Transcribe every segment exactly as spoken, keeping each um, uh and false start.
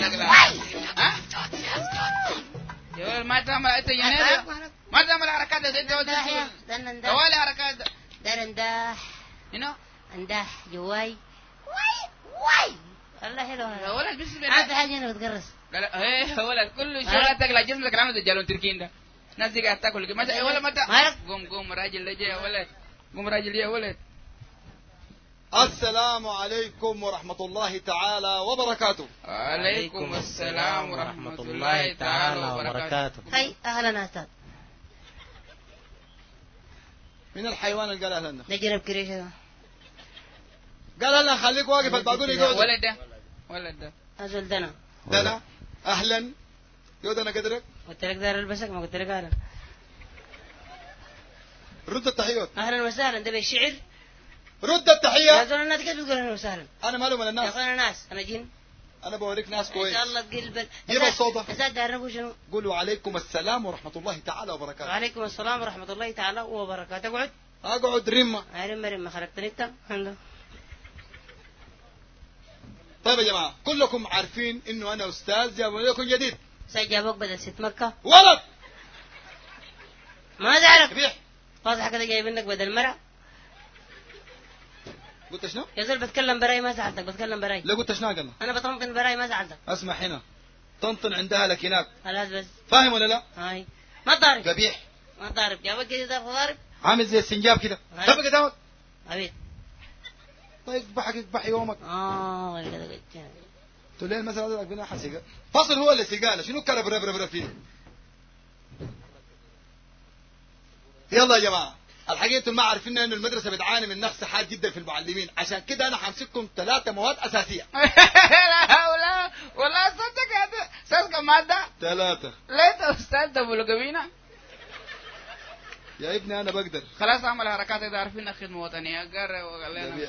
ها يا ولد ما تعمل انت جنيه ما تعمل حركات انت ده ولا حركات ده انداح هنا انداح جواي واي واي الله حلو يا ولد بسم الله عاد حاجه انا بتقرص لا لا ايه يا ولد كل شغله تقلع جسمك عامل الدجالون تركين ده ناس دي قاعد تاكل ما يا ولد ما قوم قوم راجل لجي يا ولد قوم راجل يا ولد. السلام عليكم ورحمة الله تعالى وبركاته. وعليكم السلام ورحمة الله تعالى وبركاته. هاي أهلا أستاذ. من الحيوان اللي قال أهلا؟ نجرب كريشة. قال أهلا خليك واقف الباقون يقعد. ولد ده ولد ده أزول دنا دنا أهلا يود أنا قدرك. قلت لك دار البسك ما قلت لك أهلا. رد التحيات. أهلا وسهلا ده بالشعر. رد التحية. يا زول الناس كيف تقول أهلا وسهلا؟ أنا مالهم من الناس. يا أخوان ناس أنا جن. أنا بوريك ناس كويس. إن شاء الله تقلب. جيب الصوت. أساد دارنا شنو؟ قولوا عليكم السلام ورحمة الله تعالى وبركاته. وعليكم السلام ورحمة الله تعالى وبركاته. اقعد. أقعد رمة. رمة رمة خلقتني أنت. عنده. طيب يا جماعة كلكم عارفين إنه أنا أستاذ جاب لكم جديد. سجابوك بدل ست مكة. ولد. ما تعرف. ريح. واضح كده جايب لك بدل مرة. قلت شنو؟ يا زول بتكلم براي ما سألتك بتكلم براي. لا قلت شنو قلنا؟ أنا بطنطن براي ما سألتك. اسمع هنا طنطن عندها لك هناك. خلاص بس. فاهم ولا لا؟ هاي. ما تعرف. قبيح. ما تعرف جابك كده تعرف ضارب. عامل زي السنجاب كده. طب قدامك. أبيت. طيب اذبحك اذبح يومك. آه كده كده. تقول لي المثل هذا بنا حسيقة. فصل هو اللي سيقاله شنو كرب رب رب رب فيه. يلا يا جماعة الحقيقة انتم ما عارفين انه المدرسة بتعاني من نقص حاد جدا في المعلمين عشان كده انا حمسككم ثلاثة مواد اساسية. لا ولا ولا صدق هذا استاذ كم مادة؟ ثلاثة. ليت استاذ ده بلوغبينا. يا ابني انا بقدر. خلاص اعمل حركات اذا عارفين خدمة وطنية قرر وقال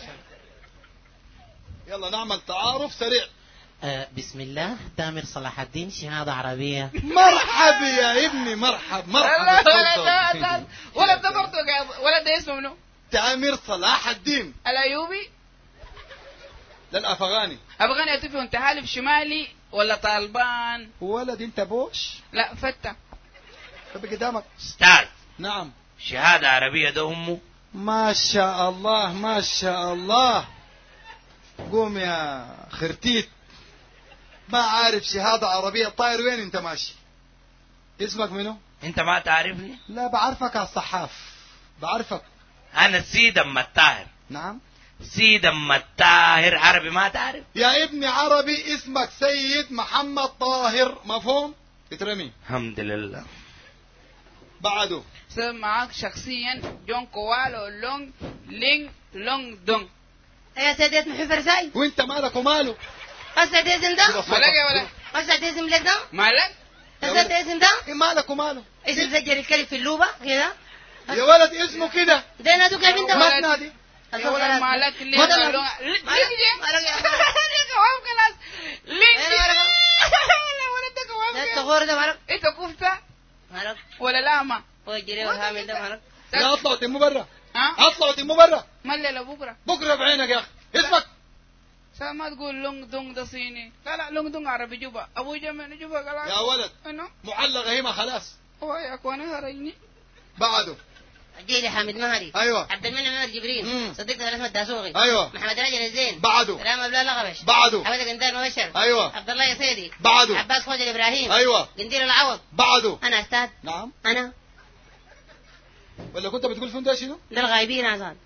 يلا نعمل تعارف سريع. آه بسم الله تامر صلاح الدين شهادة عربية. مرحبا يا ابني مرحب مرحبا. ولد ده ولد ده برضه ولد ده اسمه منو؟ تامر صلاح الدين الايوبي. لا الافغاني. افغاني اتفق انت حالف شمالي ولا طالبان؟ ولد انت بوش. لا فتة. طب قدامك. استاذ. نعم. شهادة عربية ده أمه. ما شاء الله ما شاء الله. قوم يا خرتيت ما عارف شهادة عربية طاير وين انت ماشي؟ اسمك منو؟ انت ما تعرفني؟ لا بعرفك على الصحاف بعرفك. انا سيد ام الطاهر. نعم سيد ام الطاهر عربي ما تعرف؟ يا ابني عربي اسمك سيد محمد طاهر مفهوم؟ اترمي. الحمد لله. بعده صار معاك شخصيا جون كوالو لونج لينج لونج دونج. يا سيدي اسمه حفر ساي. وانت مالك وماله؟ أسد اسم ده؟ مالك يا ولا؟ أسد اسم لك ده؟ مالك؟ أسد اسم ده؟ إيه مالك وماله؟ اسم سجل الكلب في اللوبة كده؟ يا ولد اسمه كده. ده نادوك يا بنت ما تنادي. يا ولد مالك ليه؟ مالك ليه؟ مالك يا ليه كواب خلاص؟ ليه؟ لا ولد ده كواب. ده التغور ده مالك؟ انت كفتة؟ مالك؟ ولا لاما؟ هو جري وهامل ده مالك؟ لا اطلع وتمو برا. ها؟ اطلع وتمو برا. ما الليلة بكرة؟ بكره بعينك يا اخي. اسمك ما تقول لونج دونج ده صيني. لا لا لونج دونج عربي جوبا. ابو جمال جوبا خلاص. يا ولد انه معلقه هي ما خلاص. هو يا اخواني هرجني. بعده جيلي حامد مهري. ايوه. عبد المنعم عمر جبريل. صديق اسمه الداسوغي. ايوه. محمد راجل الزين. بعده. سلام ابلا لغبش. بعده. حمد قندار مبشر. ايوه. عبد الله يسيدي. بعده. عباس خوجة ابراهيم. ايوه. قنديل العوض. بعده. انا استاذ. نعم. انا ولا كنت بتقول فين ده شنو؟ ده الغايبين عزان.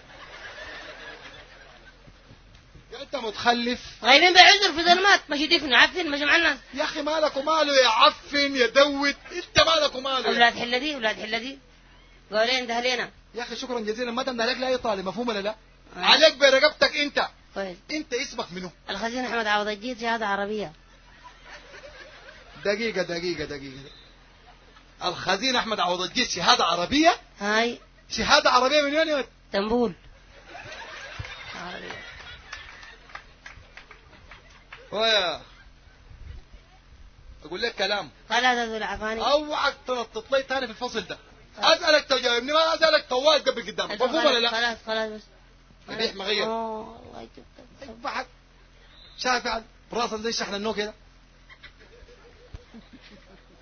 يا انت متخلف. غايبين بعذر في ظلمات ماشي دفن عفن ماشي مع الناس. يا اخي مالك وماله يا عفن يا دوت انت مالك وماله. اولاد حلدي اولاد حلدي قولين ده لينا. يا اخي شكرا جزيلا ما تمنع لك لاي طالب مفهوم ولا لا؟ آه. عليك برقبتك انت. كويس. انت اسمك منو؟ الخزين احمد عوض الجيد شهاده عربيه. دقيقه دقيقه دقيقه الخزين احمد عوض الجيد شهاده عربيه؟ هاي شهاده عربيه من وين يا ولد؟ تنبول. ويا اقول لك كلام. خلاص هذول عفاني. اوعك تنطط لي ثاني في الفصل ده. اسالك تجاوبني ما اسالك طوال قبل قدامك مفهوم ولا لا؟ خلاص خلاص بس. مليح مغير. اه الله يجبك. اذبحك. شايف يعني راسا زي شحن النو كده.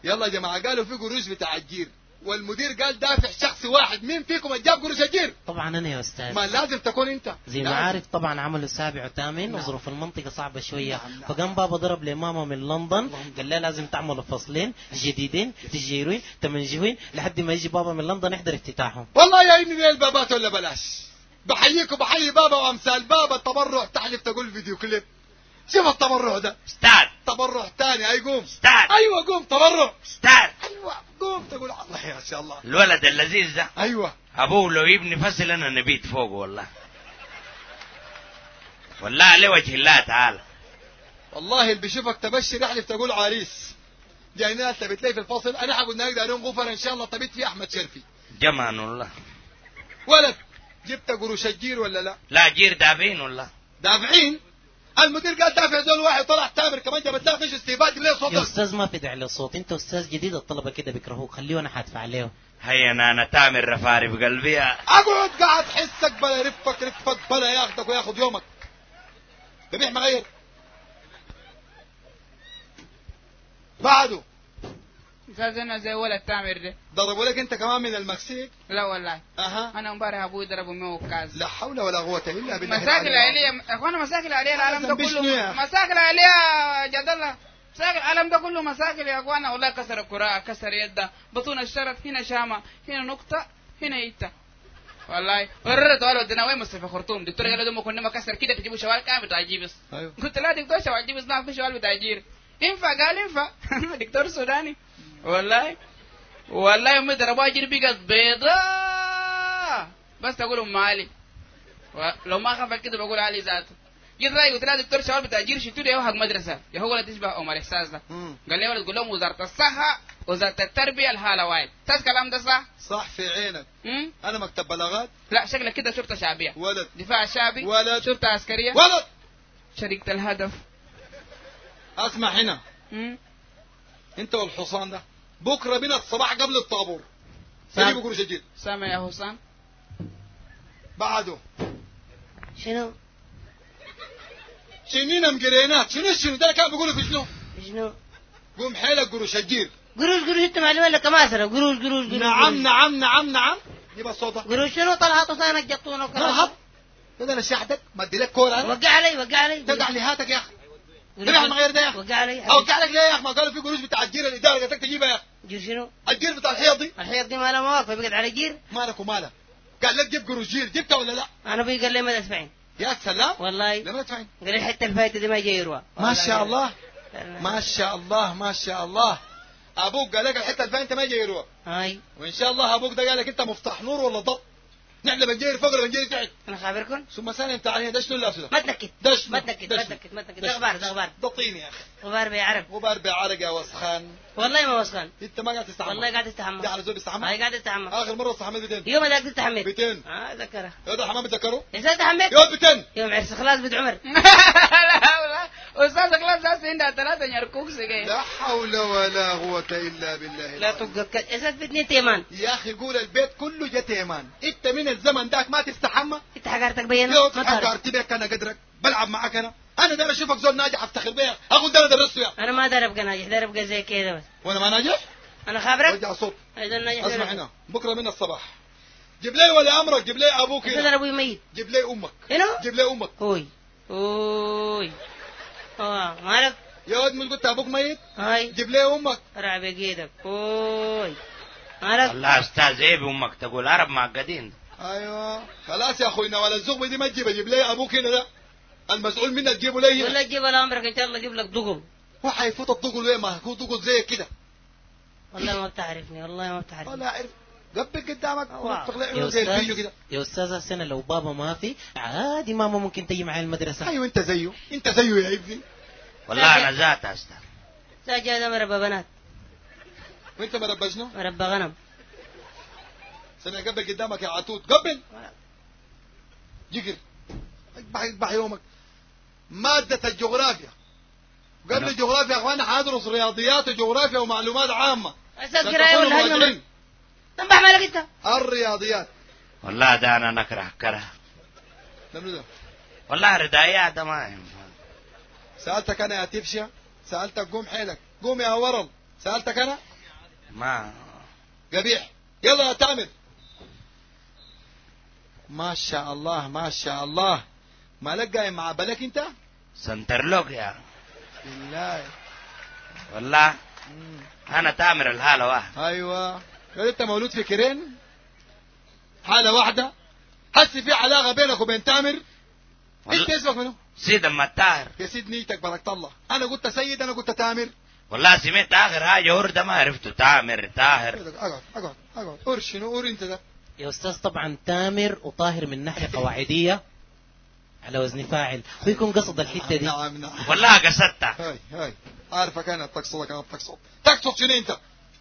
يلا يا جماعه قالوا في قروش بتاع الجير، والمدير قال دافع شخص واحد، مين فيكم اللي جاب قروش الجير؟ طبعا انا يا استاذ. ما لازم تكون انت زي ما عارف طبعا عملوا سابع وثامن. نعم. وظروف المنطقه صعبه شويه. نعم. نعم. فقام بابا ضرب لماما من لندن قال لها لازم تعملوا فصلين جديدين تجيرين تمنجهين لحد ما يجي بابا من لندن يحضر افتتاحهم. والله يا ابني ذي البابات ولا بلاش. بحييك وبحيي بابا وامثال بابا. التبرع تحلف تقول فيديو كليب. شوف التبرع ده استاذ. تبرع ثاني. اي قوم استاذ. ايوه قوم تبرع استاذ. ايوه قوم تقول الله يا شاء الله. الولد اللذيذ ده ايوه ابوه لو يبني فصل انا نبيت فوقه والله. والله على وجه الله تعالى. والله اللي بيشوفك تبشر يحلف تقول عريس. جاينا انت بتلاقي في الفصل انا حقول نقدر نقول غفر ان شاء الله تبيت في احمد شرفي. جمان والله. ولد جبت قروش الجير ولا لا؟ لا جير دافعين والله. دافعين؟ المدير قال دافع زول واحد طلع تامر كمان جابت لها فيش استيفاد ليه صوتك؟ يا استاذ ما في داعي للصوت، انت استاذ جديد الطلبه كده بيكرهوك، خليه وانا حادفع عليه. هيا انا انا تامر رفاري بقلبي. اقعد قاعد حسك بلا رفك رفك بلا ياخدك وياخد يومك. ذبيح مغير. بعده زازنا زي ولد تامر ده. ضربوا لك انت كمان من المكسيك؟ لا والله. اها انا امبارح ابوي ضربوا مية وكاز. لا حول ولا قوه الا بالله. مساكل عائليه يا اخوانا، مساكل عائليه العالم ده كله مساكل عائليه. جد الله مساكل العالم ده كله مساكل يا اخوانا. والله كسر الكراع كسر يده بطون الشرط هنا شامه هنا نقطه هنا يتا والله. وررت ولا ودنا وين مستشفى خرطوم. دكتور قال لهم كنا ما كسر كده تجيبوا شوال كامل بتاع جيبس. أيوه. قلت لا دكتور شوال جيبس ما في شوال بتاع جير. ينفع؟ قال ينفع. دكتور سوداني والله. والله يوم ضربوا جير بقت بيضاء بس تقول ام علي. لو ما خاف كده بقول علي ذاته. جيت راي قلت له دكتور شوال بتاع جير شتو ده حق مدرسه يا هو ولا تشبه ام الاحساس ده. قال لي ولد قول لهم وزاره الصحه وزاره التربيه الحاله واحد. تاس كلام ده صح؟ صح في عينك. مم؟ انا مكتب بلاغات. لا شكلك كده شرطه شعبيه. ولد دفاع شعبي. ولد شرطه عسكريه. ولد شركه الهدف. اسمع هنا. مم؟ انت والحصان ده بكره بنا الصباح قبل الطابور سيجيبوا قروش الجير. سامع يا حسام؟ بعده شنو؟ شنينا مقرينات. شنو شنو ده كان بيقولوا في شنو؟ شنو؟ قوم حيلك قروش الجير. قروش قروش انت معلومه ولا كماسره؟ قروش قروش قروش نعم نعم نعم نعم. جيب الصوت. قروش شنو؟ طلعت وصانك جطونه وكلام. مرحب. هذا انا شاحدك ما ادي لك كوره انا. وقع علي وقع علي. تقع لي هاتك يا اخي. ذبح المغير ده يا اخي. وقع علي. اوقع لك ليه يا اخي؟ ما قالوا في قروش بتاع الجير الاداره قالت لك تجيبها يا اخي. جير شنو؟ الجير بتاع الحيض دي. الحيط دي ما لها مواقف بقت على جير. مالك ومالك؟ قال لك جيب قروش جير. جبتها ولا لا؟ انا ابوي قال لي ما تدفعين. يا سلام. والله لما تدفعين؟ قال لي الحته الفايته دي ما جاي يروى. ما شاء الله ما شاء الله ما شاء الله. ابوك قال لك الحته الفايته انت ما جاي يروى. هاي وان شاء الله ابوك ده قال لك انت مفتاح نور ولا ضب. نحن بنجير فقر بنجير تحت. انا خابركم. ثم ثاني انت علينا دش ولا ما تنكد دش ما تنكد ما تنكد ما تنكد. ده غبار ده غبار. ده طين يا اخي. غبار بيعرف. غبار بعرق يا وسخان. والله ما وصلان. انت ما قاعد تستحمى. والله قاعد استحمى. ده على زول بيستحمى. هاي قاعد استحمى. اخر مره استحميت بتين. يوم ذاك استحميت. بتين. اه ذكره. يا ده حمام تذكره. يا سيد استحميت. يا بتين. يوم عرس خلاص بنت عمر. لا لا استاذ خلاص جالس عندها ثلاثه يركوك سجاير. لا حول ولا قوه الا بالله. لا تبقى يا سيد بتنين تيمان. يا اخي قول البيت كله جت ايمان. انت من الزمن ذاك ما تستحمى. انت حقارتك بينا. يا حقارتي بك انا قدرك بلعب معك انا. انا داير اشوفك زول ناجح افتخر بيها. اقول ده انا درسته يا. انا ما دار ابقى ناجح دار ابقى زي كده بس. وانا ما ناجح؟ انا خابرك. رجع صوت. اذا ناجح. اسمع هنا بكره من الصباح جيب لي ولا امرك جيب لي ابوك هنا. انا ابوي ميت. جيب لي امك. هنا؟ جيب لي امك. اوي اوي اه مالك؟ يا ولد مش قلت ابوك ميت؟ هاي جيب لي امك. رعب ايدك. اوي مالك؟ والله استاذ ايه بامك تقول عرب معقدين. ايوه خلاص يا اخوينا ولا الزغبه دي ما تجيبها. جيب لي ابوك هنا ده المسؤول منك تجيبه لي هنا. ولا تجيب لامرك ان شاء الله اجيب لك دقل. وحيفوت الدقل وين؟ ما هو دقل زي كده. والله ما بتعرفني والله ما بتعرفني. ولا اعرف قبل قدامك يا استاذ يا استاذ السنه لو بابا ما في عادي ماما ممكن تجي معي المدرسه. ايوه انت زيه انت زيه يا ابني. والله انا ذات استاذ. لا جاي ده مربى بنات. وانت مربى شنو؟ مربى غنم. سنه قبل قدامك يا عتود قبل جقر اذبح اذبح يومك. ماده الجغرافيا قبل الجغرافيا يا اخوانا حادرس رياضيات وجغرافيا ومعلومات عامه. استاذ قرايه ولا هجمه؟ تنبح مالك انت؟ الرياضيات. والله ده انا نكره كره. لمن ده؟ والله ردايات ده ما ينفع. سالتك انا يا تفشى. سالتك قوم حيلك. قوم يا ورل. سالتك انا ما قبيح. يلا يا تامر. ما شاء الله ما شاء الله. مالك قايم مع بالك انت؟ سنترلوك يا بالله. والله انا تامر الحالة واحد. ايوه يا انت مولود في كيرين حالة واحدة. حسي في علاقة بينك وبين تامر. انت اسمك منو؟ سيد اما الطاهر. يا سيد نيتك بركة الله. انا قلت سيد انا قلت تامر. والله سمعت اخر حاجة ورده ما عرفته. تامر طاهر. اقعد اقعد اقعد. اور شنو اور انت ده؟ يا أستاذ طبعا تامر وطاهر من ناحية قواعدية على وزن فاعل، ويكون قصد الحتة دي. نعم نعم. والله قصدتها. هاي هاي عارفك انا بتقصدك انا بتقصد. تقصد شنو انت؟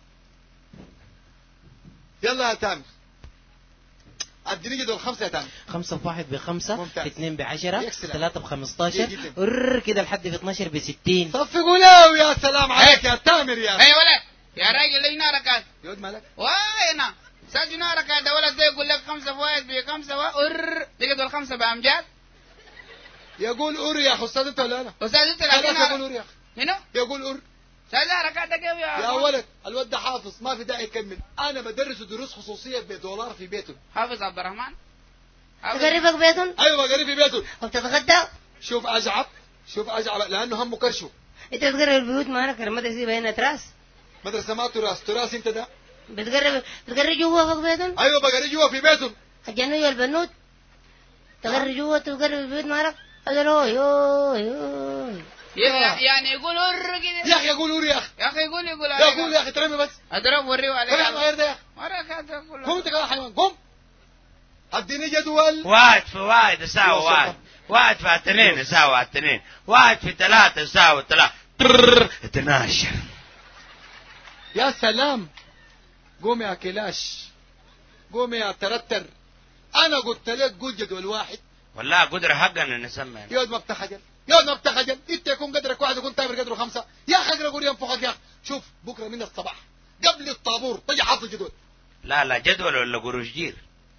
يلا يا تامر اديني جدول خمسة يا تامر. خمسة في واحد بخمسة، ممتاز. اثنين بعشرة، يكسر. ثلاثة بخمستاشر، جدا. ورر كده لحد في اثناشر بستين. صفقوا له. يا سلام عليك يا تامر يا اي ولد يا راجل ليش ناركات يود مالك. وين ساجي ناركات ده ولد ده يقول لك خمسة فوائد بخمسة وار لقيت الخمسة بأمجاد. يقول اور يا اخي. استاذ انت ولا انا؟ استاذ انت خلاص يقول لكن اور يا اخي. منو؟ يقول اور. استاذ حركات ده كيف يا يا ولد الواد ده حافظ ما في داعي يكمل. انا بدرس دروس خصوصيه بدولار في بيته. حافظ عبد الرحمن؟ حافظ؟ تقربك بيتهم ايوه بقري في بيته. وبتتغدى. شوف اجعب شوف اجعب لانه همه كرشه. انت بتقرب البيوت معنا كرمة تسيبها هنا تراس. مدرسه ما تراث تراث انت ده. بتقرب بتقرب جوا فوق بيتهم. ايوه بقري جوا في بيتهم. الجنوية البنوت تقرب جوا تقرب البيوت معنا. هذا هو يو يو يا- يعني يقول ور كده يا اخي يقول اور يا اخي. يا اخي يقول يقول يا قول يا اخي ترمي بس. اضرب وريه عليك قول يا اخي غير ده يا اخي. وراك هذا كله قوم انت كمان حيوان قوم. اديني جدول. واحد في واحد يساوي يا واحد. شيخ. واحد في اثنين يساوي اثنين. واحد في ثلاثة يساوي ثلاثة. ترر، اثناشر. يا سلام. قوم يا كلاش. قوم يا ترتر. انا قلت لك قول جدول واحد. والله قدر حقنا نسمع. يود ما بتخجل يود ما بتخجل. انت يكون قدرك واحد يكون تامر قدره خمسة. يا اخي اقرا قول ينفخك يا اخي. شوف بكره من الصباح قبل الطابور تجي حاطط جدول. لا لا جدول ولا قروش جير.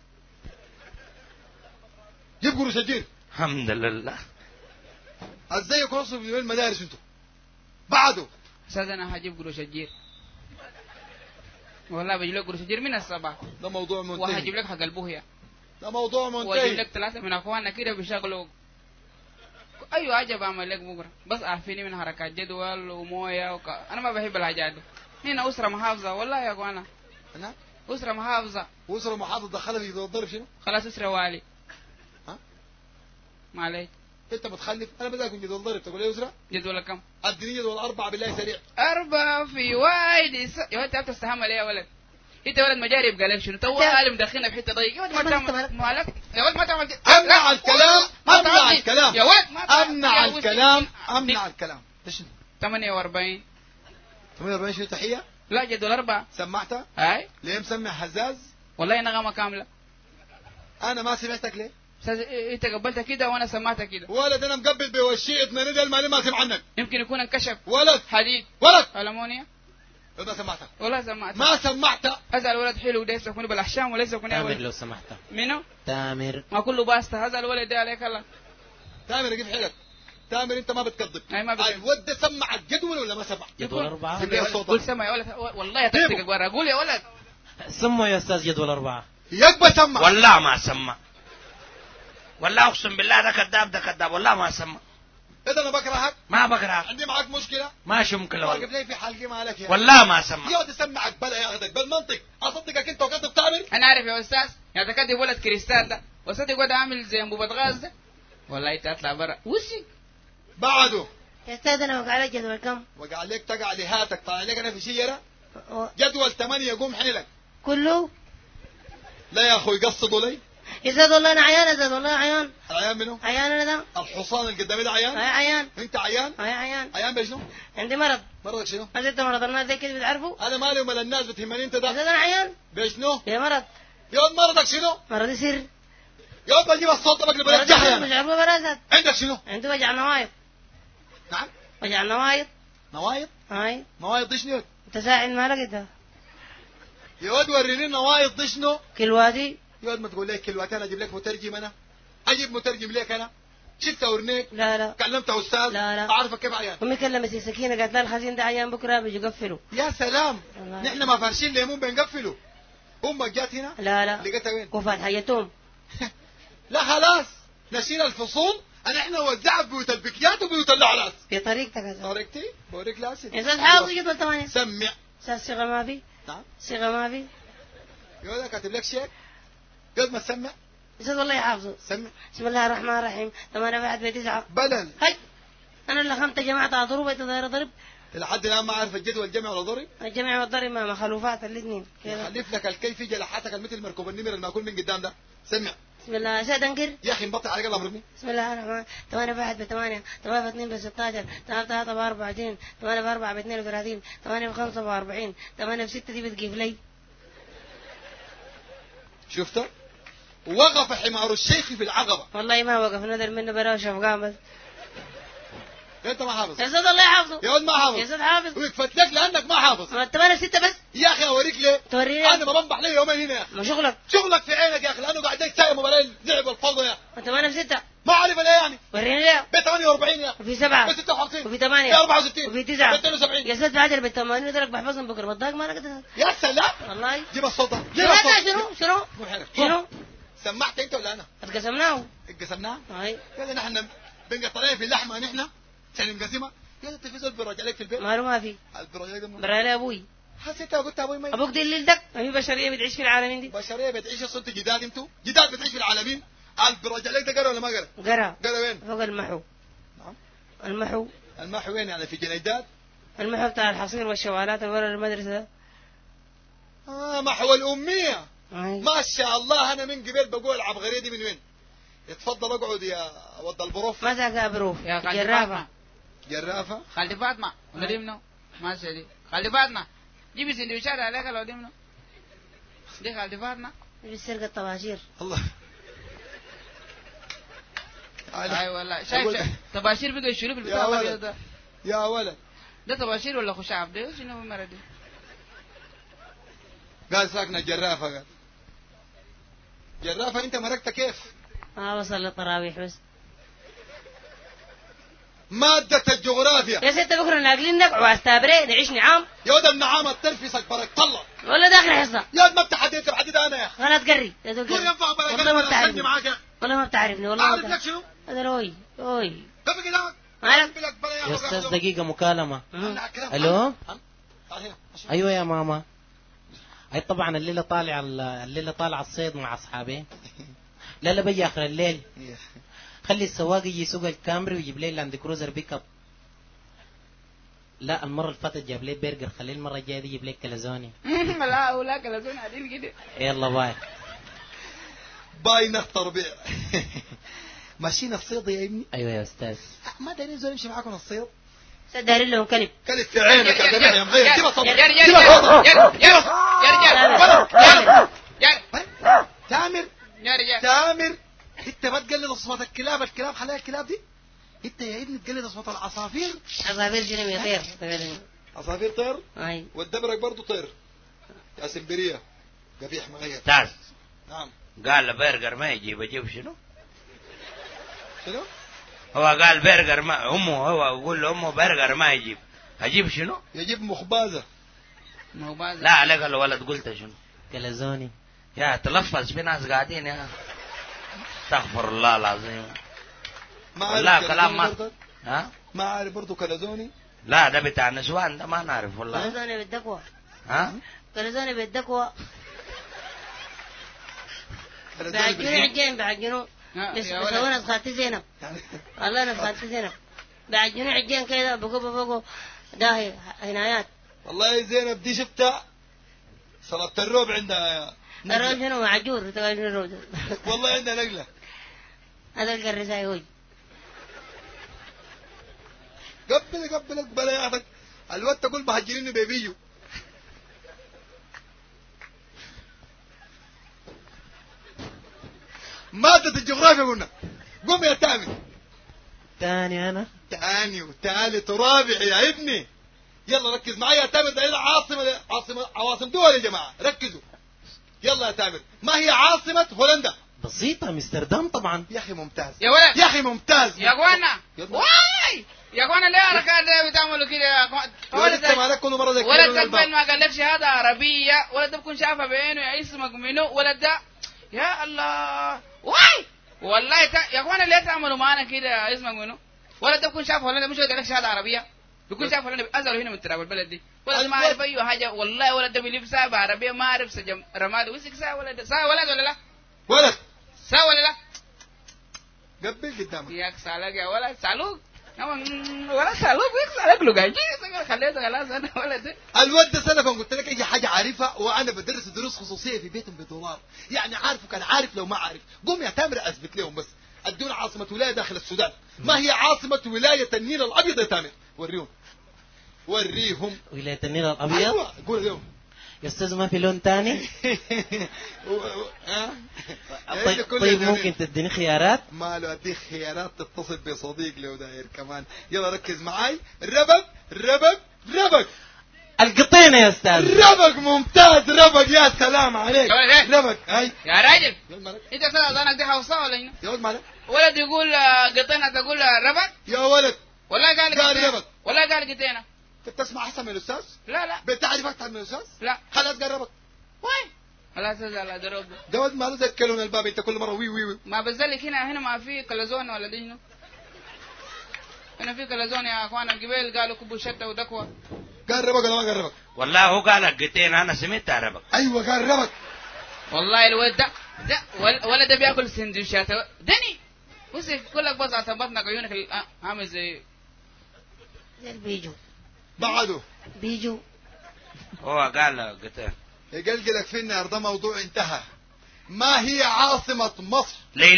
جيب قروش الجير. الحمد لله. ازاي يكون وصلوا في المدارس انتوا بعده. استاذ انا هجيب قروش الجير والله بجيب لك قروش الجير من الصباح ده موضوع منتهي. وهجيب لك حق البوهية ده موضوع واجيب منتهي. لك ثلاثة من اخواننا كده بيشغلوا ايوه حاجة بعمل لك بكره بس اعفيني من حركات جدول ومويه وك... انا ما بحب الحاجات دي. هنا اسرة محافظة والله يا اخوانا. نعم. اسرة محافظة. وصلوا محافظ دخلها في جدول الضرب شنو؟ خلاص اسرة والي. ها؟ معلش انت متخلف. انا بدي اكون جدول ضرب تقول لي يسرى. جدول كم؟ اديني جدول اربعه بالله سريع. أربعة في واحد يس... يا ولد انت بتستحمل ايه يا ولد؟ انت ولد مجاري يبقى لك شنو؟ تو عالم داخلنا في حته ضيق يا ولد ما تعمل مالك يا ولد ما تعمل امنع الكلام ما امنع تعمل. الكلام يا ولد ما تعمل. امنع يا ولد. الكلام امنع الكلام. ايش ثمانية وأربعين. ثمانية وأربعين شو تحيه؟ لا جدول أربعة. سمعتها؟ هاي ليه مسمع هزاز؟ والله نغمة كاملة. انا ما سمعتك ليه؟ استاذ انت قبلتها كده وانا سمعتها كده. ولد انا مقبل بوشي اثنين ديل مالي ما سمع عنك. يمكن يكون انكشف. ولد حديد. ولد ألمونيا. ما سمعتها. والله سمعتها. ما سمعتها. هذا الولد حلو ده يسكن بالاحشام وليس يكون يا تامر ولد. لو سمحت. منو؟ تامر. ما كله باستا هذا الولد ده عليك الله. تامر كيف حيلك؟ تامر انت ما بتكذب. اي ما بكذب. الود ده سمع الجدول ولا ما سمع؟ جدول أربعة. سمع صوتك. قول سمع يا ولد والله تكتك برا قول يا ولد. سموا يا أستاذ جدول أربعة. يبقى سمع. والله ما سمع. والله اقسم بالله ده كذاب ده كذاب والله ما سمع. اذا انا بكرهك. ما بقرا. عندي معاك مشكله. ماشي ممكن واقف والله. لي في حلقي مالك يا والله ما سمع. يقعد يسمعك بلا ياخذك بالمنطق. اصدقك انت وكذب تامر. انا عارف يا استاذ يعني تكذب ولد كريستال ده وصدق واد عامل زي انبوبة غاز ده. والله انت اطلع برا وشي. بعده يا استاذ انا وقع عليك جدول كم؟ وقع عليك تقع لهاتك طالع لك انا في شيره. و- جدول ثمانية قوم حيلك. كله؟ لا يا اخوي قصدوا لي. يا استاذ والله انا عيان يا استاذ والله عيان. العيان منو؟ عيان انا ده. الحصان اللي قدامي ده عيان. هاي عيان. انت عيان؟ هاي عيان. عيان بشنو؟ عندي مرض. مرضك شنو؟ ما زلت مرض الناس زي كده بتعرفوا؟ انا مالي ومال الناس بتهمني انت يا ده. استاذ انا عيان. بشنو؟ يا مرض. يوم مرضك شنو؟ مرض سر. يوم بجيب الصوت بقلب لك مرض جحية مش انا. عارفه براسك. عندك شنو؟ عنده وجع نوايض. نعم. وجع نوايض. نوايض؟ هاي. نوايض دي شنو؟ تساعد ما لقيتها. يا ود وريني النوايض دي شنو؟ كلواتي. يا ود ما تقول لي كلوات انا اجيب لك مترجم انا. اجيب مترجم ليك انا. شفت ورنيك لا لا كلمت استاذ لا لا اعرفك كيف عيان امي كلمت سي سكينه قالت لها الخزين ده عيان بكره بيجي يقفلوا. يا سلام والله. نحن ما فارشين ليمون بنقفله. امك جات هنا لا لا لقيتها وين؟ كوفات حياتهم. لا خلاص نشيل الفصول انا احنا نوزعها ببيوت البكيات وبيوت الاعراس. في طريقتك يا زلمة. طريقتي بوريك لاسد يا استاذ حافظ جدول ثمانية. سمع. استاذ صيغه ما في. نعم صيغه ما في. يقول كاتب لك شيء قد ما تسمع استاذ والله يحافظه. سمع. بسم الله الرحمن الرحيم ثمانية واحد بتسعة. بلل هاي انا اللي خمت جماعة ضروب ضرب ضرب. لحد الان ما عارف الجدول الجمع ولا ضرب. الجمع والضرب مع مخلوفات الاثنين كذا. خليف لك الكيف يجي لحاتك المثل مركوب النمر الماكول من قدام ده. سمع بسم الله سيد انقر. يا اخي مبطل عليك الله امرني. بسم الله الرحمن ثمانية واحد بثمانية ثمانية اثنين بستاشر ثمانية ثلاثة بأربعين ثمانية بأربعة باثنين وثلاثين ثمانية بخمسة بأربعين ثمانية بستة دي بتجيب لي. شفت وقف حمار الشيخ في العقبة. والله ما وقف ندر منه برا وشفقان بس. انت ما حافظ يا استاذ الله يحافظه. يا ولد ما حافظ يا استاذ حافظ. ويكفت لك لانك ما حافظ. ما الثمانية ستة بس. يا اخي اوريك ليه توريني. انا ما بنبح لي يومين هنا يا اخي. ما شغلك. شغلك في عينك يا اخي لانه قاعد يسايم وبلاقي اللعب والفوضى يا اخي. ما ثمانية ستة. ما عارف ليه يعني. وريني ليه. ب ثمانية وأربعين يا اخي. وفي سبعة. ب ستة وخمسين. وفي ثمانية. ب أربعة وستين. وفي تسعة. ب اثنين وسبعين. يا سيد بعجل بالثمانين ودرك بحفظهم بكره بتضايق ما انا يا سلام والله. جيب الصوت ده. جيب شنو الصوت. هذا؟ شنو شنو روح هنا. شنو سمعت انت ولا انا؟ اتقسمناه. اتقسمناه؟ هاي كذا نحن بنقطع في اللحمه نحن عشان نقسمها. كذا التلفزيون بيرجع عليك في البيت. ماله ما في. بيرجع عليك برا لي ابوي. حسيت قلت ابوي ما ابوك دي اللي لدك ما في بشريه بتعيش في العالمين دي. بشريه بتعيش صرت جداد انتوا جداد بتعيش في العالمين. قال بيرجع عليك ده قرا ولا ما قرا؟ قرا. قرا وين؟ فوق المحو. نعم المحو. المحو وين يعني في جنيدات؟ المحو بتاع الحصير والشوالات اللي ورا المدرسه ده. اه محو الاميه. هاي. ما شاء الله انا من قبل بقول العبقريه دي من وين؟ اتفضل اقعد يا ود البروف. ما ذاك بروف. يا خالتي جرافه. فاطمة. جرافه. خالتي فاطمة ولا دي منو؟ ما دي خالتي فاطمة جيبي سندويشات عليك لو دي منو؟ دي خالتي فاطمة. بالسرقه الطباشير. الله اي والله شايف شايف طباشير بقى يشيلوا يا بالبتاع ولد. الابيض ده. يا ولد ده طباشير ولا خشاف ده شنو المرة دي؟ قال ساكنه جرافه قال جرافه انت مرقتها كيف؟ ما وصل للتراويح بس. ماده الجغرافيا. يا ست بكره ناقلين نقع واستابري نعيش نعام. يا ولد النعامه تنفسك برك الله. ولا داخل حصه. يا ولد ما بتحدد تحدد انا يا اخي. ولا تقري. لا قول تقري. ينفع بلا والله ما كلمه بتعرفني. اسجل معاك يا اخي. والله ما بتعرفني والله ما اعرف لك بتعرفني. شنو؟ هذا روي روي. كيف كلامك؟ مالك؟ بلك بلا يا يا استاذ دقيقة مكالمة. مم. الو تعال هنا. ايوه يا ماما. اي طبعا الليلة طالع الليلة طالع الصيد مع اصحابي. لا لا بيجي اخر الليل. خلي السواق يجي يسوق الكامري ويجيب لي لاند كروزر بيك اب. لا المرة اللي فاتت جاب لي برجر، خليه المرة الجاية دي يجيب لي كلزوني. لا ولا كلزوني عديل كده. يلا باي. باي التربيع. ماشيين الصيد يا ابني. ايوه يا استاذ. ما دارين زول يمشي معاكم الصيد. دارين لهم كلب. كلب في عينك يا جماعه يا مغير. جيب الصوت. يا رجال جيب الصوت. يا رجال يا رجال تامر يا رجال تامر انت ما تقلد اصوات الكلاب. الكلاب خليها الكلاب دي. انت يا ابني تقلد اصوات العصافير. عصافير جنم يطير. عصافير طير هاي. والدبرك برضه طير. يا سمبريه قبيح مغير. استاذ نعم. قال برجر ما يجيب اجيب شنو؟ شنو؟ هو قال برجر ما امه هو يقول له امه برجر ما يجيب اجيب شنو؟ يجيب مخبازه. لا عليك الولد قلت شنو؟ كلزوني. يا تلفظ في ناس قاعدين يا استغفر الله العظيم. ما والله عارف كلام ما برضه. ها؟ ما عارف برضه كلزوني. لا ده بتاع نسوان ده ما نعرف والله. كلزوني بالدكوة. ها؟ كلزوني بالدكوة. كلزوني بعجنوا بالحين. عجين بعجنوا. بس يا ولد. بسوينا خالتي زينب. والله انا خالتي زينب. بعجنوا عجين كذا بقوا بقوا داهي عنايات. والله زينب دي شفتها صلاة الروب عندها ترى نقلة. شنو معجور ترى شنو والله عندها نقلة. هذا القرزاي هو. قبل قبل قبل يا اخي الواد تقول بهجريني بيبيو. مادة الجغرافيا قلنا. قوم يا تامر. تاني انا. تاني وتالت ورابع يا ابني. يلا ركز معايا يا تامر. ده عاصمة عاصمة عواصم دول يا جماعة ركزوا. يلا يا تامر. ما هي عاصمة هولندا؟ بسيطة امستردام طبعا. يا اخي ممتاز يا ولد يا اخي ممتاز يا اخوانا يلا. واي يا اخوانا ليه حركات دي بتعملوا كده يا اخوان؟ ولد انت مالك كل مره ذكرني ولد قبل ما قال لك شهاده عربيه، ولد ده بكون شافها بعينه يا اسمك منو ولد ده. يا الله واي والله تا... يا اخوانا ليه تعملوا معانا كده يا اسمك منو؟ ولد ده بكون شافها ولا مش قال لك شهاده عربيه، بيكون شافها ولا ازلوا هنا من تراب البلد دي. ولد ما عارف اي حاجه والله. ولد ده بيلف ساعه عربيه ما عارف سجم رماد وسك ساعه ولد ساعه ولد ولا لا؟ ولد ساعه ولا لا؟ قبل قدامك ياك سالك يا ولد سالوك ولا سالوك سالك له جاي خليته خلاص انا ولد. الواد ده سلفا قلت لك اي حاجه عارفها، وانا بدرس دروس خصوصيه في بيتهم بدولار، يعني عارفه كان عارف لو ما عارف. قوم يا تامر اثبت لهم بس. ادونا عاصمه ولايه داخل السودان، ما هي عاصمه ولايه النيل الابيض يا تامر؟ وريهم وريهم ولاية النيل الابيض. ايوه قول لهم يا استاذ ما في لون تاني؟ ها طيب, طيب ممكن تديني خيارات؟ ما له اديك خيارات، تتصل بصديق له داير كمان. يلا ركز معاي. ربق ربق ربق القطينة يا استاذ. ربق ممتاز. ربق يا سلام عليك. ربق هاي يا راجل انت سنة اذانك دي حوصة ولا هنا؟ يا ولد مالك ولد يقول قطينة تقول ربق يا ولد. والله قال قال ربق والله قال قطينة. انت تسمع احسن من الاستاذ؟ لا لا بتعرف اكثر من الاستاذ؟ لا خلاص قال ربق. وين خلاص على دروب ده ولد ماله زي الكلون الباب. انت كل مره وي وي وي ما بزلك هنا هنا ما في كلزون ولا دي هنا هنا في كلزون يا اخوانا. قبيل قالوا كبوا شتى ودكوة. قال ربق ولا ما قال ربق؟ والله هو قال قتين انا سمعتها ربق. ايوه قال ربق. والله الولد ده ده ولا ده بياكل سندوتشات دني وسي كلك بس على بطنك عيونك عامل زي زي البيجو. بعده بيجو هو قال قتين. يقلقلك في النهار. ده موضوع انتهى. ما هي عاصمة مصر؟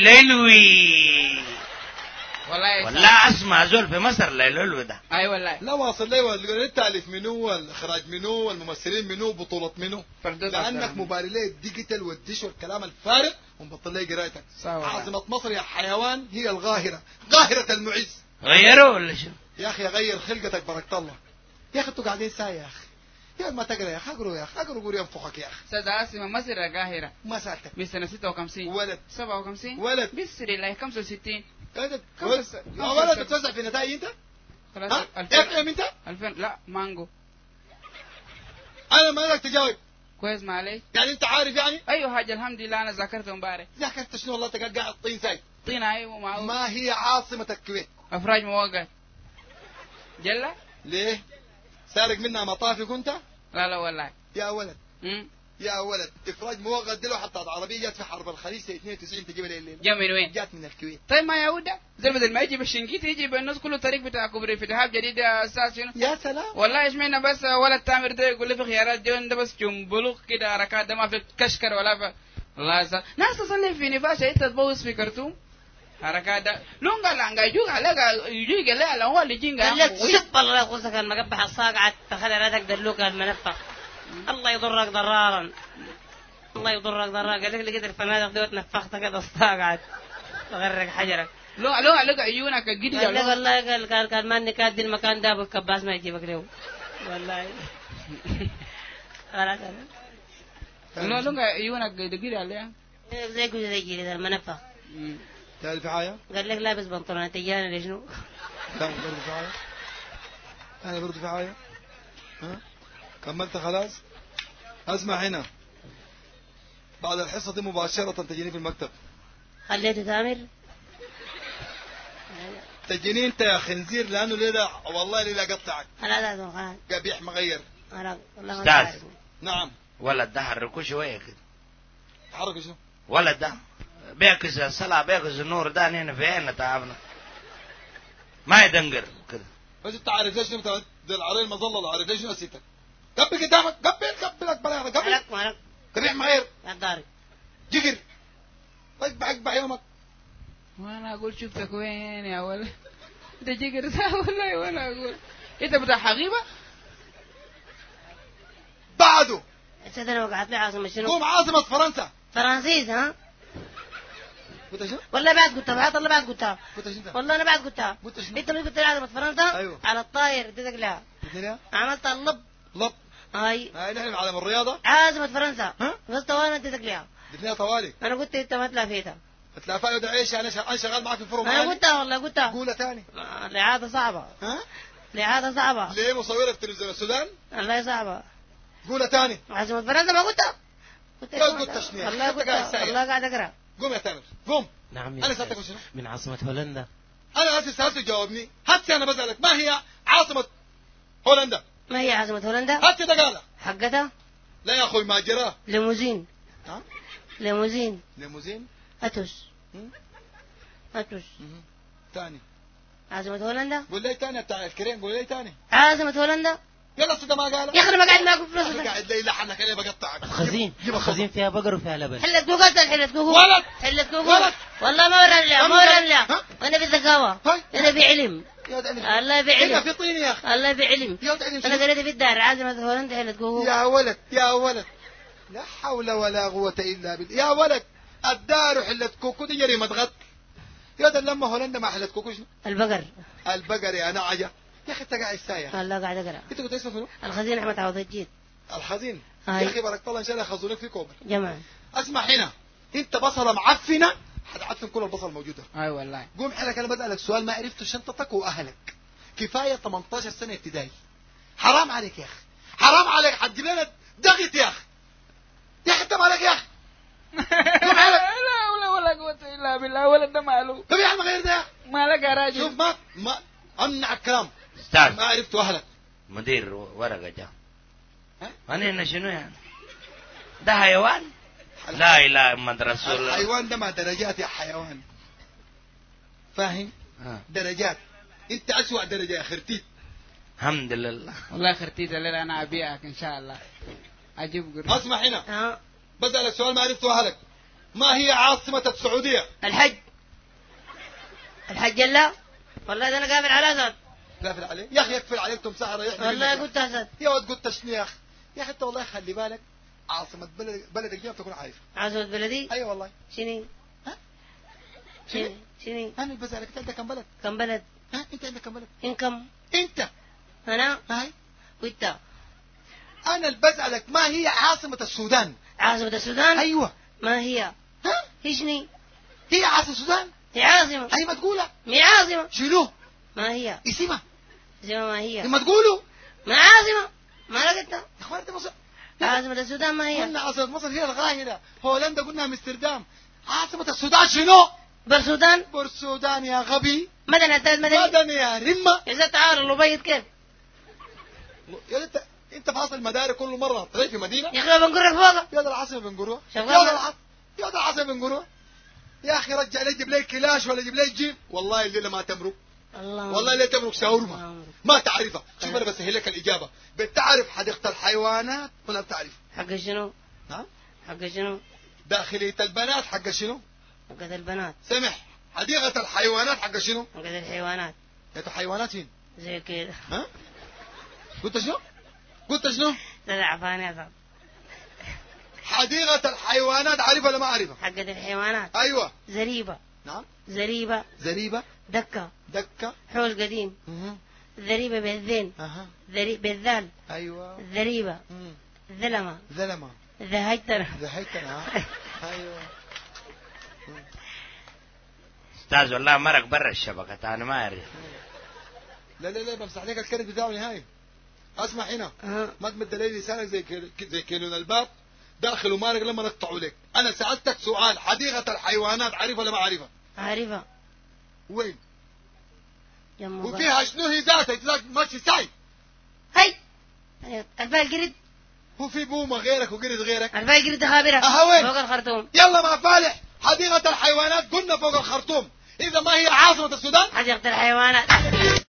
ليلوي. والله والله اسمع زول في مصر ليلوي ده. اي والله لا واصل لي التاليف منو والاخراج منو والممثلين منو بطولة منو، لانك مبالي لي الديجيتال والدش والكلام الفارغ ومبطل لي قرايتك. عاصمة مصر يا حيوان هي القاهرة. قاهرة المعز. غيروا ولا شو؟ يا اخي غير خلقتك بركة الله. يا اخي انتوا قاعدين ساعة يا اخي. يا ما تقرا يا اخي. اقروا يا اخي. اقروا قول ينفخك يا اخي. استاذ عاصمة مصر القاهرة. ما سالتك. بسنة ستة وخمسين ولد سبعة وخمسين ولد بسر الله خمسة وستين. ولد ولد بتوزع في نتائج انت؟ خلاص ها؟ اف ام انت؟ ألفين لا مانجو. انا ما لك تجاوب. كويس ما علي. يعني انت عارف يعني؟ ايوه حاجة الحمد لله انا ذاكرت امبارح. ذاكرت شنو والله؟ انت قاعد طين ساي. طين ايوه معه. ما هي عاصمة الكويت؟ افراج مواقع. جلة؟ ليه؟ سارق منها مطافي كنت؟ لا لا والله. يا ولد امم يا ولد افراج موغد دلو حتى العربيه جات في حرب الخليج سنه اثنين وتسعين تجيب لي الليل. جا من وين؟ جات من الكويت. طيب ما يهودا زي بدل ما يجيب الشنكيت يجيب الناس كله طريق بتاع كوبري فتحات جديد اساس شنو؟ يا سلام والله اشمعنا بس ولا التامر ده يقول لي في خيارات دي ده بس جنبلوك كده حركات ده ما في كشكر ولا في الله يسلمك. ناس تصلي في نفاشه انت تبوس في كرتوم حركات ده لونغا لانغا يجوك على يجي قال له هو اللي جينغا قال لك شب الله يقصك المقبح الصاقعه تخلي راتك دلوك المنفخ. الله يضرك ضرارا الله يضرك ضرارا. قال لك لقيت الفنادق دي وتنفخت كده الصاقعه تغرق حجرك. لو لو علق عيونك قدي قال لك والله قال قال قال ما نكاد المكان ده بالكباس ما يجيبك له والله. خلاص لو لو عيونك قدي عليها زي كذا زي كذا المنفخ. تعرف في حاجه؟ قال لك لابس بنطلون تجاني ليش شنو؟ لا برضه في حاجه. انا برضه في حاجه. ها كملت خلاص؟ اسمع هنا بعد الحصه دي مباشره تجيني في المكتب. خليته تامر تجيني انت يا خنزير لانه ليلى والله ليلى قطعك. خلاص خلاص قبيح مغير. خلاص والله استاذ نعم ولد ده حركوه شويه كده. حركه شنو؟ ولد ده بيعكس الصلاة بيعكس النور ده هنا في عيننا تعبنا ما يدنقر كده. بس انت عارف ليش انت العريل المظله العريل ليش نسيتك؟ قبل قدامك قبل قبل اكبر يا قبل مالك مالك قبيح مغير يا داري جقر اقبع اقبع يومك. وانا اقول شفتك وين يا ولد ده جقر ده والله ولا اقول انت بتاع حقيبه بعده استاذ انا وقعت لي عاصمه شنو؟ قوم عاصمه فرنسا. فرنسيس ها؟ قلت شنو؟ والله بعد قلتها بعد الله بعد قلتها قلت شنو؟ والله انا بعد قلتها. قلت شنو؟ انت اللي قلت لي عاصمه فرنسا؟ ايوه على الطاير اديتك لها. قلت لها؟ عملت اللب لب هاي هاي نحن علم الرياضه عاصمه فرنسا ها؟ بس طوال اديتك لها. الاثنين طوالي. انا قلت انت ما تلافيتها. تلافى يا ايش؟ انا شغال انا شغال معك في الفرن. انا قلتها والله قلتها. قولها ثاني. الاعاده صعبه. ها؟ الاعاده صعبه. ليه مصوره في تلفزيون السودان؟ والله صعبه. قولها ثاني. عاصمة فرنسا ما قلتها. قلت قلت شنو؟ والله قلتها والله قاعد اقرا. قوم يا تامر قوم. نعم انا سالتك شنو؟ من عاصمة هولندا. انا هسه سالته جاوبني. هسه انا بسالك ما هي عاصمة هولندا؟ ما هي عاصمة هولندا؟ هسه ده قالها. حقتها؟ لا يا اخوي ما جراه. ليموزين. ها؟ ليموزين. ليموزين. اتوس. اتوس. ثاني. عاصمة هولندا؟ قول لي ثاني بتاع الكريم. قول لي ثاني. عاصمة هولندا؟ يلا صدق ما قالها. يا اخي انا ما قاعد معكم فلوس. قاعد لي لحنك انا بقطعك. الخزين الخزين فيها بقر وفيها لبن. حلة جوجل حلة جوجل. ولد. حلة جوجل. ولد. والله ما ورا لا ما ورا لا. انا بالذكاوة. طيب. انا بعلم. يا ودعني. الله بعلم. هنا في طين يا اخي. الله بعلم. يا ودعني. انا قريت في الدار عاصمة هولندا حلة جوجل. يا ولد يا ولد لا حول ولا قوة إلا بالله. يا ولد الدار حلة كوكو دي جريمة غط. يا ده لما هولندا ما حلة كوكو شنو؟ البقر. البقر يا نعجة. يا أخي أنت قاعد سايح. الله قاعد اقرا. أنت كنت اسمه شنو؟ الخزين احمد عوض الجيد. الخزين. هاي. يا أخي بارك الله إن شاء الله يخزنوك في كوبر. جماعة. اسمع هنا أنت بصلة معفنة حتعفن كل البصل موجودة. اي والله. قوم حلك أنا بسألك سؤال ما عرفت شنطتك وأهلك. كفاية ثمانية عشر سنة ابتدائي. حرام عليك يا أخي. حرام عليك حتجيب لنا دغت يا أخي. يا أخي أنت مالك يا أخي. قوم حلك. لا ولا ولا قوة الا بالله ولا ده ماله. طب يا عم غير ده. مالك يا راجل. شوف ما ما امنع الكلام. استاذ ما عرفت اهلك. مدير ورقة جاء. ها؟ أنا هنا شنو يعني؟ ده حيوان؟ لا إله إلا رسول الله. الحيوان ده ما درجات يا حيوان. فاهم؟ آه. درجات. انت اسوأ درجة يا خرتيت. الحمد لله. والله خرتيت الليلة انا ابيعك ان شاء الله. اجيب قرص. اسمع هنا. ها. بسألك سؤال ما عرفت اهلك. ما هي عاصمة السعودية؟ الحج. الحج لا. والله ده انا قافل على اسد. قافل عليه؟ يا اخي يكفل عليك تمساح ريحني. والله قلت اسد. يا ولد قلت شنو يا اخي؟ يا اخي انت والله خلي بالك عاصمة بلد بلدك دي تكون عارف. عاصمة بلدي؟ اي أيوة والله. شنو؟ ها؟ شنو؟ شنو؟ انا بسألك انت عندك كم بلد؟ كم بلد؟ ها انت عندك كم بلد؟ إن كم؟ انت. انا؟ هاي. وانت؟ انا اللي بسألك ما هي عاصمة السودان؟ عاصمة السودان؟ ايوه. ما هي؟ ها؟ هي شنو؟ هي عاصمة السودان؟ هي عاصمة. اي ما تقولها. مي عاصمة. شنو؟ ما هي؟ اسمها. زي ما هي. لما تقولوا. ما عاصمة. ما لقيتها. يا اخوان انت مصر. عاصمة السودان ما هي؟ قلنا عاصمة مصر هي القاهرة. هولندا قلنا امستردام. عاصمة السودان شنو؟ بالسودان؟ بالسودان يا غبي. مدني الثالث مدني. مدني يا رمة. إذا تعال الأبيض كيف؟ يا انت انت في اصل المداري كل مرة طلعت في مدينة. يا أخي بنقرك فوقها. يا ده العاصمة بنقروها. يا شغال. ده العاصمة يا ده العاصمة بنقروها. يا اخي رجع لي جيب لي كلاش ولا جيب لي جيب. والله الليلة ما تمرق. الله. والله لا تمرق شاورما. الله. ما تعرفها. شوف انا بسهل لك الاجابة. بتعرف حديقة الحيوانات ولا بتعرف؟ حق شنو؟ نعم. حق شنو؟ داخلية البنات حق شنو؟ حق البنات. سمح. حديقة الحيوانات حق شنو؟ حق الحيوانات. يا حيوانات فين؟ زي كده. ها؟ قلت شنو؟ قلت شنو؟ لا لا عفاني يا صاحبي. حديقة الحيوانات عارفها ولا ما عارفها؟ حق الحيوانات. ايوه. زريبة. نعم. زريبة. زريبة. دكة. دكة. حوش قديم. اها. ذريبة بالذين. اها. ذري بالذال. ايوه. ذريبة. مم. ذلمة. ذلمة. ذهيتنا. ذهيتنا. ايوه. أستاذ والله مرق برا الشبكة أنا ما أعرف. لا لا لا بمسح لك الكرت بتاعه نهائي. اسمع هنا. أها. ما تمد لي لسانك زي كيلو زي كيلون الباب داخل ومارق لما نقطعوا لك. انا سالتك سؤال حديقة الحيوانات عارفها ولا ما عارفها؟ عارفة. وين؟ جنب وفيها شنو هي ذاتها؟ ذات ماشي ساي. هاي. الباقي القرد. هو في بومة غيرك وقرد غيرك؟ الباقي القرد خابرة. أها وين؟ فوق الخرطوم. يلا ما فالح. حديقة الحيوانات قلنا فوق الخرطوم. إذا ما هي عاصمة السودان؟ حديقة الحيوانات.